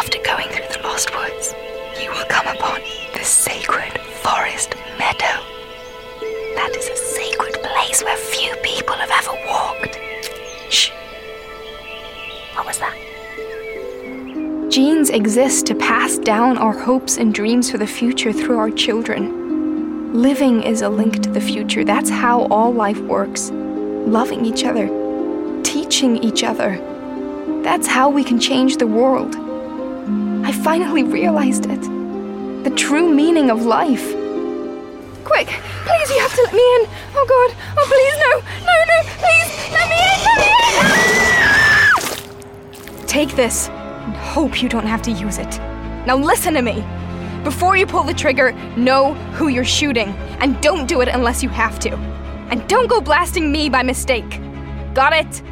After going through the lost woods, you will come upon the sacred forest meadow. That is a sacred place where few people have ever walked. Shh. What was that? Genes exist to pass down our hopes and dreams for the future through our children. Living is a link to the future. That's how all life works. Loving each other, teaching each other. That's how we can change the world. I finally realized it. The true meaning of life. Quick, please, you have to let me in. Oh God, oh please, no, please, let me in. Take this and hope you don't have to use it. Now listen to me. Before you pull the trigger, know who you're shooting, and don't do it unless you have to. And don't go blasting me by mistake. Got it?